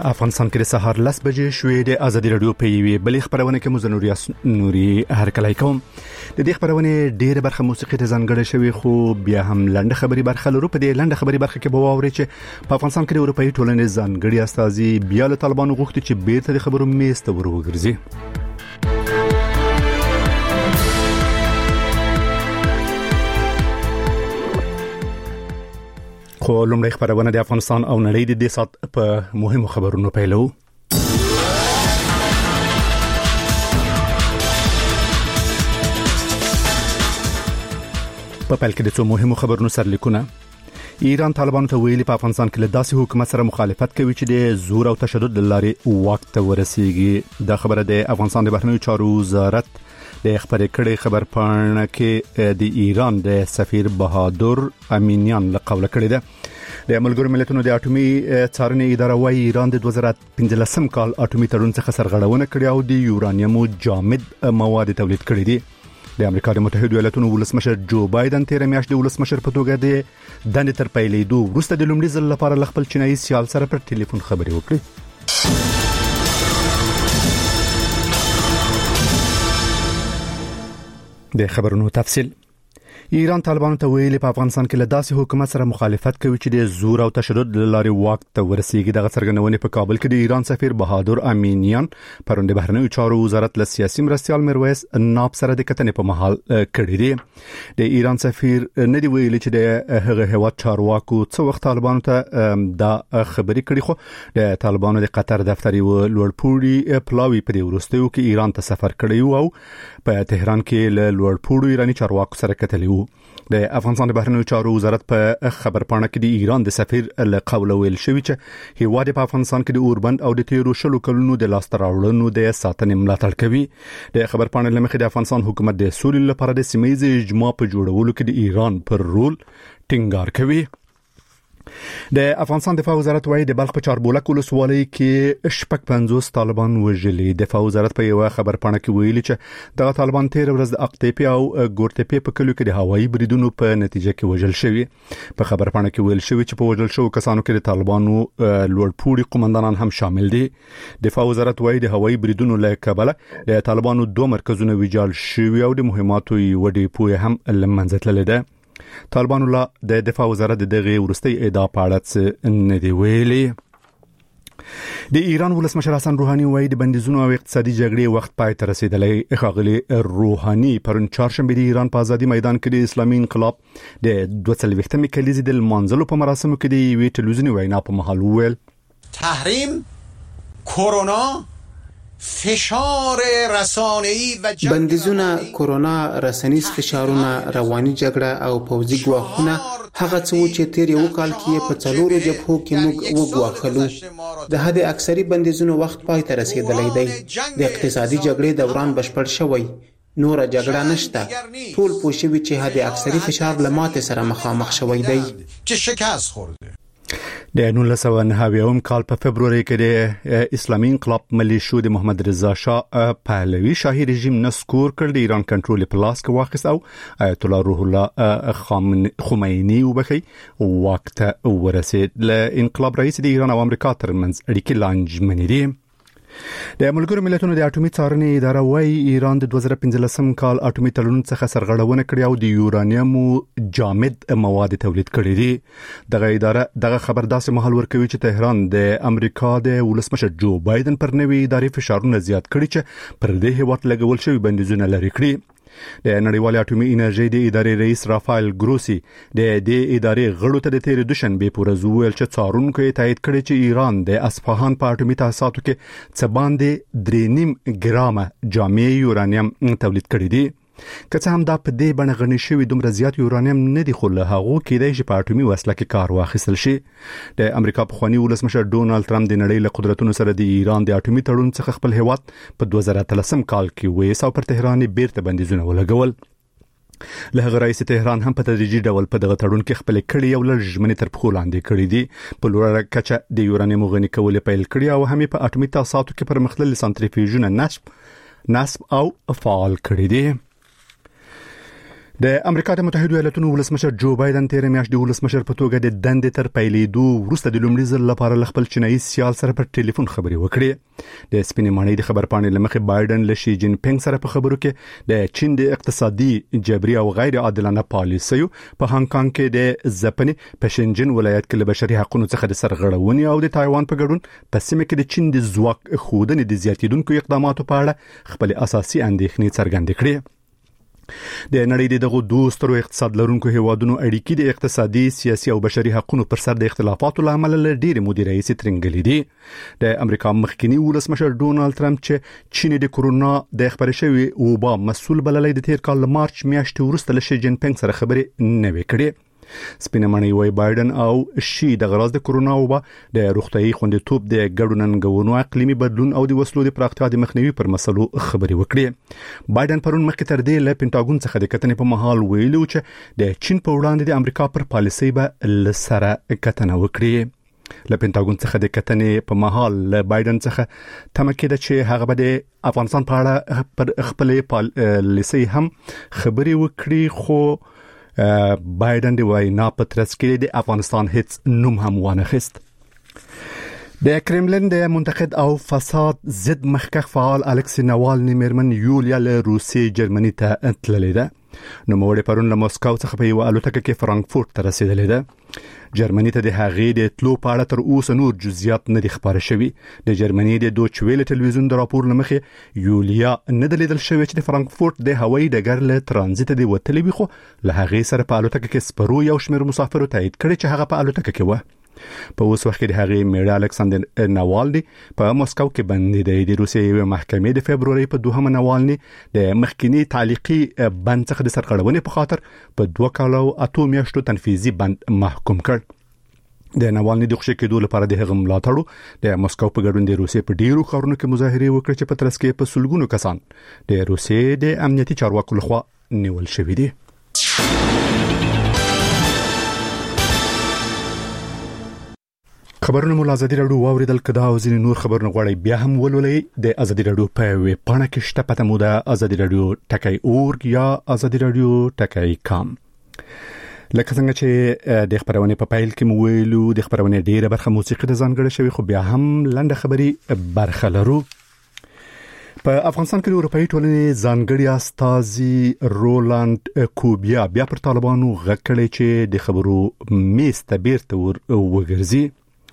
په افغانستان کې د سهار 10 بجې شوې د ازادي رادیو په یوې بلې خبرونه کې مزنوري نوري هرکلای کوم د دې خبرونه ډېر برخه موسیقي ته ځانګړې شوی خو بیا هم لنډه خبري برخه لرو په دې لنډه خبري برخه کې به واوري چې په افغانستان کې د اروپאי ټولنې ځانګړي استازي بیا له طالبانو غوښتي چې بیرته د خبرو میز ته ورغورځي. خو لومړی خبرونه د افغانستان او نړۍ د دې سات په مهمو خبرونو پیلو. په پیل کې د څو مهمو خبرونو سرلیکونه. ایران طالبانو ته ویلي په افغانستان کې له داسې حکومت سره مخالفت کوي چې د زور او تشدد لارې واک ته ورسیږي. دا خبره د افغانستان د بهرنیو چارو وزارت د خبرې کړي خبر پاڼه کې د ایران د سفیر بهادر امینیان له قوله کړي ده. د ملګرو ملتونو د اټومي څارنې اداره وايي ایران د 2015 کال اټومي تړون څخه سرغړونه کړې او د یورانیمو جامد مواد تولید کړي دي. د امریکا د متحده ایالاتونو ولسمشر جو بایدن تیر میاشت د ولسمشر په توګه د دندې تر پیلېدو وروسته د لومړي ځل لپاره خپل چینایي سیال سره پر ټلیفون خبرې وکړې. د خبرونو تفصیل. ایران طالبانو ته ویلي په افغانستان کې له داسې حکومت سره مخالفت کوي چې د زور او تشدد لارې واک ته ورسیږي. دغه څرګندونې په کابل کې د ایران سفیر بهادر امینیان پرون د بهرنیو چارو وزارت له سیاسي مرستیال میرویس ناب سره د کتنې په مهال کړې دي. د ایران سفیر نه دی ویلي چې د هغه هیواد چارواکو څو وخت طالبانو ته دا خبرې کړې خو د طالبانو د قطر دفتري لوړپوړي پلاوی په وروستیو کې ایران ته سفر کړی او په تهران کې له لوړپوړو ایرانی چارواکو سره کتلی. د افغانستان د بهرنیو چارو وزارت په خبر پاڼه کې د ایران د سفیر له قوله ویل شوی چې هیواد په افغانستان کې د اوربند او د تیرو شلو کلونو د لاستراوړنو د ساتنې ملاتړ کوي. د خبر پاڼې لمخې د افغانستان حکومت د سولې لپاره د سیمه‌ییز اجماع په جوړولو کې د ایران پر رول ټینګار کوي. د افغانستان دفاع وزارت وايي د بلخ په چاربولک ولسوالۍ کې شپږ 50 طالبان وژلي. دفاع وزارت په یو خبر پاڼه کې ویلي چې د طالبان تیر ورځ د اقتیپي او ګورتپي په کلو کې د هوایي بریدونو په نتیجه کې وژل شوی. په خبر پاڼه کې ویل شوی چې په وژل شو کسانو کې د طالبانو لوړپوړي قومندانان هم شامل دي. دفاع وزارت وايي د هوایي بریدونو له کبله د طالبانو 2 مرکزونه ویجاړ شوي او د مهماتو وډي پوی هم لمنځه تللي ده. طالبانو لا د دفاع وزارت دغه ورستي ادعا پاړه نه دی ویلي. د ایران ولسمشر حسن روحاني وايي د بندیزونو او اقتصادي جګړې وخت پای ته رسیدلی. ښاغلي روحاني پرون چهارشنبه د ایران په ازادي میدان کې د اسلامي انقلاب د 22مې کلیزې د منځلو په مراسمو کې د وی ټلویزیوني وینا په محل ویل تحریم کرونا فشار رسانه‌ای و بندیزونه کرونا رسنیز فشارونه رواني جګړه او پوځي ګواښونه هغه څه چې تیر یو کال کې په څلورو جبهو کې موږ وګواښلو. د حد اکثري بندیزونو وخت پای ته رسیدلی دی. د اقتصادي جګړې دوران بشپړ شوی. نور جګړه نشته. ټول پوه شوي چې حد اکثري فشار له ماتې سره مخامخ شوی دی. چې شکست خورده. د 1990 کال په فبرवरी کې د اسلامي انقلاب ملیشو د محمد رضا شاه پهلوي شاهي رژیم نسکور کړ. د ایران کنټرول په لاس کې واخیست او آیت الله روح الله خمینی وبخي وخت ورسید. له انقلاب رئیس د ایران او امریکا ترمنځ اړیکې لانجمنې دي. د ملګرو ملتونو د اټومي څارنې اداره وايي ایران د 2015 کال اټومي تړون څخه سرغړونه کړې او د یورانیمو جامد مواد تولید کړي دي. دغه اداره دغه خبر داسې مهال ورکوي چې تهران د امریکا د ولسمشر جو بایدن پر نوې ادارې فشارونه زیات کړي چې پر دې هیواد لګول شوی بندیزونه لري کړي. د نړیوال اټومي انرژي د ادارې رئیس رافائل ګروسی د دې ادارې غړو ته د تیر دوشنبه په ورځ ویل چې څارونکو تایید کړی چې ایران د اصفهان په اټومي تاسیساتو کې څه باندې 3.5 ګرامه جامع یورانیم تولید کړی دی. که څه هم دا په دې بڼه غني شوی دومره زیات یورانیم نه دی خو له هغه کېدای شي په اټومي وسله کې کار واخیستل شي. د امریکا پخوانی ولسمشر ډونالد ټرمپ د نړۍ له قدرتونو سره د ایران د اټومي تړون څخه خپل هیواد په 2013 کال کې ویسا پر تهران بیرته بندیزونه ولګول. له هغه رئیس تهران هم په تدریجي ډول په دغه تړون کې خپل کړي او لږ ژمنې تر پخو لاندې کړي دي. په لوړه کچه د یورانیم غني کول پیل کړي او هم په اټومي تاسیساتو کې پرمختللي سنټریفیوژونه نصب او فعال کړي دي. د امریکا د متحده ایالاتونو ولسمشر جو بایدن تیر میاشت د ولسمشر په توګه د دندې تر پیلېدو وروسته د لومړي ځل لپاره خپل چینایي سیال سره په ټلیفون خبرې وکړې. د سپینې ماڼۍ د خبرپاڼې لمخې بایدن له شي جین پینګ سره په خبرو کې د چین د اقتصادي جبري او غیر عادلانه پالیسیو په هانګ کانګ کې د ځپنې په شنجن ولایت کې له بشري حقوقو څخه د سرغړونې او د تایوان په ګډون په سیمه کې د چین د ځواک ښودنې د زیاتیدونکو اقداماتو په اړه خپل اساسي اندېښنې څرګندې کړې. د نړۍ دغه دوسترو اقتصاد لرونکو هیوادونو اړیکې د اقتصادي، سیاسي او بشري حقوقو پر سر د اختلافاتو لامل له ډېر مودې راهیسې ترنګلې دي. د امریکا مخکنی ولسمشر ډونالد ټرمپ چې چین د کورونا د خبرې شوی وبا مسؤل بللی د تیر کال مارچ میاشتې وروسته له شي جین پینګ سره خبرې نه وې کړې. سپینه ماڼۍ وايي بایدن او شي د غراز د کورونا وبا د روغتيایي خوندیتوب د ګډو ننګونو، اقلیمي بدلون او د وسلو د پراختیا د مخنیوي پر مسلو خبرې وکړې. بایدن پرون مخکې تر دې له پینټاګون څخه د کتنې په محل ویلو چې د چین په وړاندې د امریکا پر پالیسۍ به لسره کتنه وکړي. له پینټاګون څخه د کتنې په محل له بایدن څخه تمه کېده چې هغه به د افغانستان په اړه پر خپل پالیسۍ هم خبرې وکړي، خو بایدن د وینا په ترڅ کې د افغانستان هیڅ نوم هم وانه خست. د کرملین د منتقد او فساد ضد مخکښ فعال الکسی ناوالنی میرمن یولیا له روسیې جرمني ته تللې ده. نوموړې پرون له موسکو څخه په یو الوتکه کې فرانکفورت ته رسیدلې ده. جرمني ته د هغې د تلو په اړه تر اوسه نور جزئیات نه دي خبره شوي. د جرمني د دوچ ویل ټلویزیون د راپور لمخې یولیا نه د لیدل شوی چې د فرانکفورت د هوایي ډګر له ترانزیت دی وتلې وي، خو له هغې سره په الوتکه کې سپرو یو شمېر مسافرو تایید کړي چې هغه په الوتکه کې و. په اوس وخت کې د هغې میړه الکساندر ناوالنی په موسکو کې بندي دی. د روسیې محکمې د فبروري په 2 ناوالنی د مخکنی تعلیقي بند څخه د سرغړونې په خاطر په 2 کالو 8 میاشتو تنفیذي بند محکوم کړ. د ناوالنی د خوشی کېدو لپاره د هغه ملاتړو د موسکو په ګډون د روسیې په ډیرو ښارونو کې مظاهره وکړه چې په ترڅ کې په سلګونو کسان د روسیې د امنیتي چارواکو لخوا نیول شوي دي. خبرونه مو ازادي راډیو واوریدل، کدا او ځینې نور خبرونه غواړئ بیا هم ولولئ د ازادي راډیو په ویب پاڼه کې شته، پته مو ده ازادي راډیو ټکی .org یا ازادي راډیو ټکی.com. لکه څنګه چې د خبرونه په پایل کې مو ویلو د خبرونه ډیره برخه موسیقي د ځانګړې شوی، خو بیا هم لنډه خبري برخه لرو. په افغانستان کې د اروپאי ټولنې ځانګړي استازي رولاند کوبیا بیا پر طالبانو غکړي چې د خبرو میز ته بیرته وګرځي.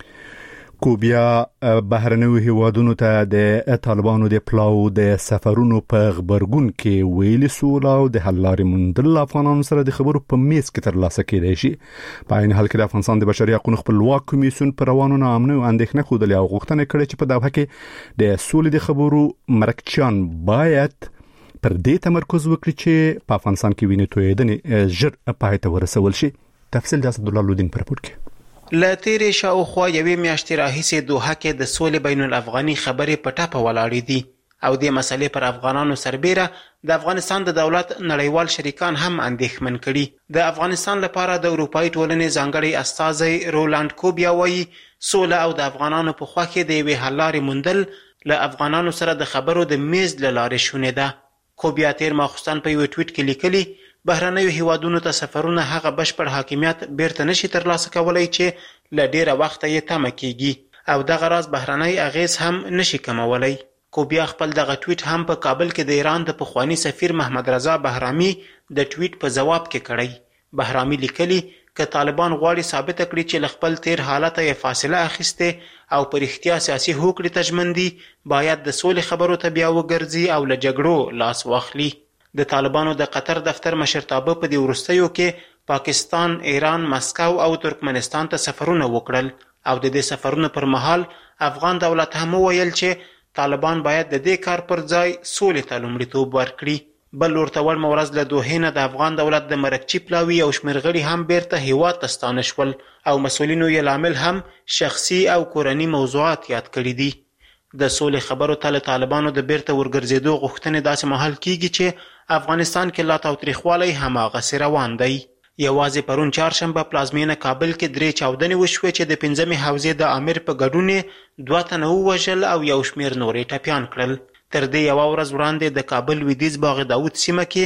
کوبیا بهرنیو هیوادونو ته د طالبانو د پلاو د سفرونو په خبرګون کې ویلي سوله او د حل لارې موندل افغانانو سره د خبرو په میز کې ترلاسه کېدای شي. په عین حال کې د افغانستان د بشري حقوقو خپلواک کمیسیون پر روانو ناامنۍ او اندېښنه خوده او غوښتنه کړې چې په دغه کې د سولې د خبرو مرکچیان باید پر دې تمرکز وکړي چې په افغانستان کې وینې تویدنې ژر پای ته ورسول شي. تفصیل د اسد الله لودین پر راپور کې. لاتیرې شاوخوا یوې میاشتې راهیسې دوحه کې د سولې بین الافغاني خبرې په ټاپه ولاړې دي او د مسلې پر افغانانو سربېره د افغانستان د دولت نړیوال شریکان هم اندېښمن کړي. د افغانستان لپاره د اروپאי ټولنې ځانګړي استازی رولاند کوبیا وایي سوله او د افغانانو په خوا کې د یوې حل لارې موندل له افغانانو سره د خبرو د میز له لارې شونې ده. کوبیا تیر ماخوستن په یو ټویټ کې لیکلي بهرنیو هیوادونو ته سفرونه هغه بشپړ حاکمیت بیرته نشي ترلاسه کولای چې له ډیره وخت یې تمه کیږي او دغه راز بهرنی اغیز هم نشي کمولای. کوبیا خپل دغه ټویټ هم په کابل کې د ایران د پخوانی سفیر محمد رضا بهرامي د ټویټ په جواب کې کړی. بهرامي لیکلي که طالبان غواړي ثابت کړي چې له خپل تیر حالت یې فاصله اخیسته او پر اختیار سیاسي هوکړې تجمندي باید د سولې خبرو ته بیا وګرځي او له جګړو لاس واخلي. د طالبانو د قطر دفتر مشرتابه په دې وروستیو کې پاکستان، ایران، مسکو او ترکمنستان ته سفرونه وکړل او د دې سفرونو پر مهال افغان دولت هم ویل چې طالبان باید د دې کار پر ځای سولې ته لومړیتوب ورکړي. بل ورته وړمه ورځ له دوحې نه د افغان دولت د مرکچي پلاوي او شمېر غړي هم بیرته هیواد ته ستانه شول او مسؤلینو یې لامل هم شخصي او کورني موضوعات یاد کړي دي. د سولې خبرو ته له طالبانو د بیرته ورګرځېدو غوښتنې داسې مهال کیږي چې افغانستان کې لا تاوتریخوالی هماغسې روان دی. یوازې پرون چهارشنبه پلازمینه کابل کې 3 چاودنې وشوې چې د 5مې حوزې د امیر په ګډون 2 تنه ووژل او یو شمېر نورې ټپیان کړل. تر دې یوه ورځ وړاندې د کابل لویدیځ باغ داود سیمه کې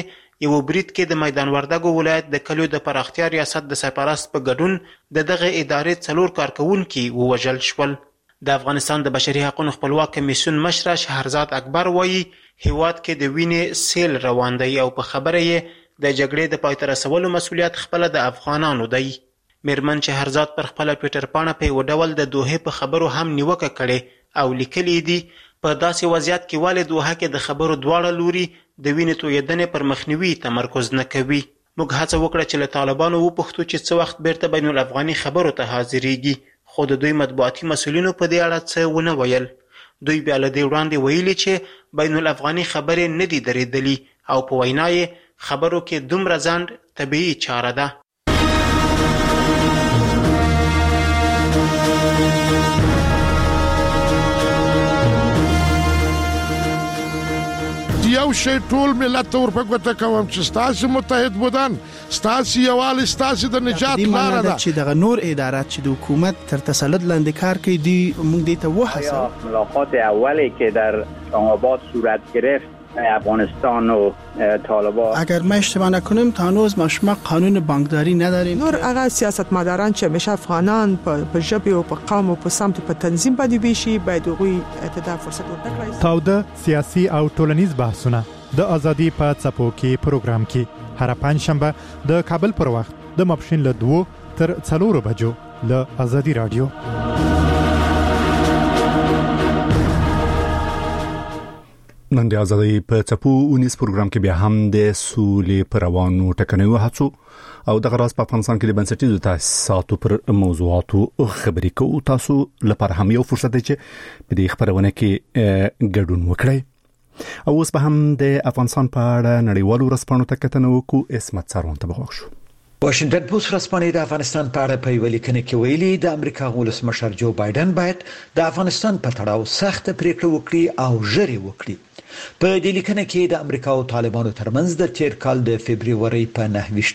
یو برید کې د میدان وردګو ولایت د کلیو د پراختیا ریاست د سرپرست په ګډون دغه ادارې 4 کارکونکي ووژل شول. د افغانستان د بشري حقوقو خپلواک کمیسیون مشر شهرزاد اکبر وایي هیواد کې د وینې سیل روان دی او په خبره یې د جګړې د پای ته رسولو مسؤلیت خپله د افغانانو دی. میرمن شهرزاد پر خپله ټویټر پاڼه په یو ډول د دوحې په خبرو هم نیوکه کړې او لیکلي دي په داسې وضعیت کې ولې دوحه کې د خبرو دواړه لوري د وینې تویېدنې پر مخنیوي تمرکز نه کوي. موږ هڅه وکړه چې له طالبانو وپوښتو چې څه وخت بیرته بین الافغاني خبرو ته حاضرېږي، خو د دوی مطبوعاتي مسؤلینو په دې اړه څه ونه ویل. دوی بیا له دې وړاندې ویلي چې بین الافغاني خبرې نه دي درېدلي او په وینا یې خبرو کې دومره ځنډ طبیعي چاره ده. یو شی ټول ملت ته ورپګوته کوم چې ستاسو متحد بودن، ستاسو یووالی، ستاسو د نجات لاره ده. چې دغه نور ادارات چې د حکومت تر تسلط لاندې کار کوي دی موږ دې ته وحسه. ملاقات اولی که در اسلام آباد صورت گرفت افغانستان و طالبان، اگر ما اشتباه نکنیم تا هنوز ما قانون بانکداری نداریم. نور هغه سیاستمداران چې همیشه افغانان په ژبه او په قوم او په سمت په تنظیم باندې ویشي باید هغوی ته فرصت ورکړي. تاوده سیاسي او ټولنیز بحثونه د ازادي په څپو کې پروګرام کې هر پنځشنبه د کابل پر وخت د ماپښین له 2 تر 4 بجو له ازادي رادیو. نن د ازادي په څپو ونیس پروګرام کې بیا هم د سولې پر روانو ټکنیو هڅو او د غراس په افغانستان کې د بنسټیزو تاسیساتو پر موضوعاتو خبرې کوو. تاسو لپاره هم یو فرصت دی چې په دې خبرونه کې ګډون وکړئ. او اوس به هم د افغانستان په اړه نړیوالو رسنیو ته کتنه وکړو. اسمت سروان ته بخښو. واشنگټن پوسټ رسنۍ د افغانستان په اړه په یو لیکنه کې ویلي د امریکا ولسمشر جو بایدن باید د افغانستان په تړاو سخت پریکړه وکړي او ژر وکړي. په دې لیکنه کې د امریکا او طالبانو ترمنځ د تیر کال د فبرवरी په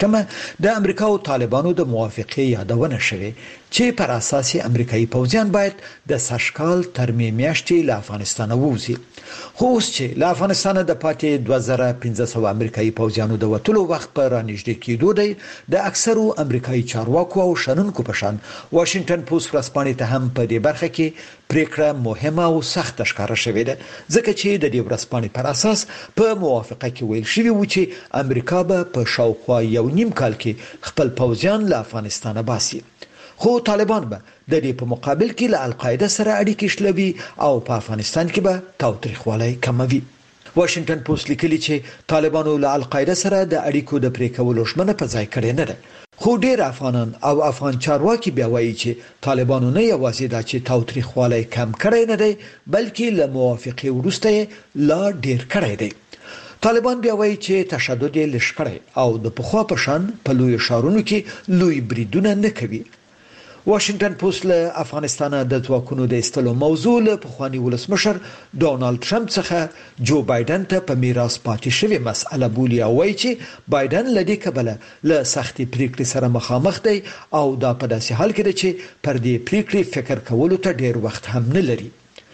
9 د امریکا او طالبانو د موافقه یادونه شوه چې پر اساس امریکایي پوځیان باید د سشکال تر میاشتې له افغانستان ووځي. خو اوس چې له افغانستان د پاتې 2500 امریکایي پوځیانو د وټلو وخت پر رانږدې کېدو دی، د اکثرو امریکایي چارواکو او شنونکو په شان واشنگټن پوسټ رسنۍ ته هم په دې برخه کې پریکړه مهمه او سخت ښکاره شوې ده، ځکه چې د دې ورځپاڼې پر اساس په موافقه کې ویل شوی و چې امریکا به په شاوخوا 1.5 کال کې خپل پوځیان له افغانستان باسي. خو طالبان به د دې په مقابل کې له القاعده سره اړیکې شلوي او په افغانستان کې به تاوتریخوالی کموي. واشنگټن پوسټ لیکلي چې طالبانو له القاعده سره د اړیکو د پریکولو ژمنه په ځای کړې نه ده. خو ډیر افغانان او افغان چارواکي بیا وایي چې طالبانو نه یوازې دا چې تاوتریخوالی کم کړی نه دی، بلکې له موافقه وروسته لا ډیر کړی دی. طالبان بیا وایي چې تشدد یې لږ کړی او د پخوا په شان په لوی ښارونو کې لوی بریدونه نه کوي. واشنگټن پوسټ له افغانستان د ځواکونو د استلو موضوع له پخوانی ولسمشر ډونالد ټرمپ څخه جو بایدن ته په میراث پاتې شوی مسأله بولي او وایي چې بایدن له دې کبله له سختي پریکړې سره مخامخ دی او دا په داسې حال کې دی چې پر دې پریکړې فکر کولو ته ډیر وخت هم نه لري.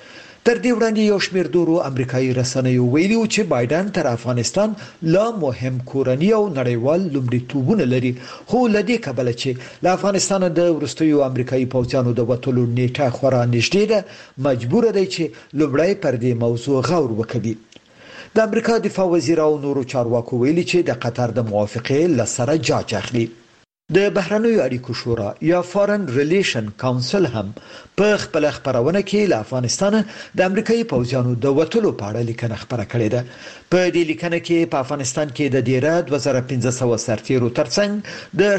تر دې وړاندې یو شمېر دورو امریکایي رسنیو ویلي و چې بایدن تر افغانستان لا مهم کورنی او نړیوال لومړیتوبونه لري، خو لدې کبله چې له افغانستان د وروستیو امریکایي پوځیانو د وټلو نیټه خورا نږدې ده، مجبور دی چې لومړی پر دې موضوع غور وکړي. د امریکا دفاع وزیر او نورو چارواکو ویلي چې د قطر د موافقه لسره جاج اخلي. د بهرنیو اړیکو شورا یا فارن ریلیشن کونسل هم په خپل خبرونه کې له افغانستان د امریکایي پوځیانو د وټلو په اړه لیکنه خبره کړې ده. په دې لیکنه کې په افغانستان کې د دیره 2500 سرتیرو ترڅنګ د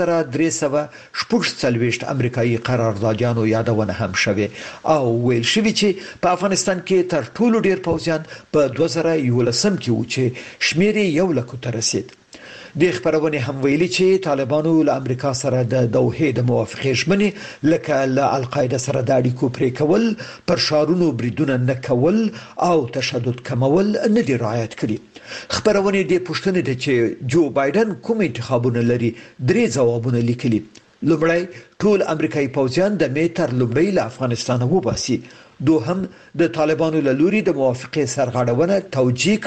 4340 امریکایي قراردادیانو یادونه هم شوه او ویل شوی چې په افغانستان کې تر ټولو ډیر پوځیان په 2011 کې و چې شمیر 1 لک ته رسید. د خبرونه هم ویلي چې طالبانو له امریکا سره د دوحې د موافقه ژمنې لکه له القاعده سره د اړیکو پرې کول، پر شارونو بریدونه نه کول او تشدد کمول نه دی رعایت کړي. خبرونه د پښتنې د چې جو بایدن کوم انتخابونه لري 3 ځوابونه لیکلي. لومړی، ټول امریکایي پوځیان د میتر لومړی له افغانستان وباسي. دوهم، د طالبانو له لوري د موافقه سرغړونه توجیه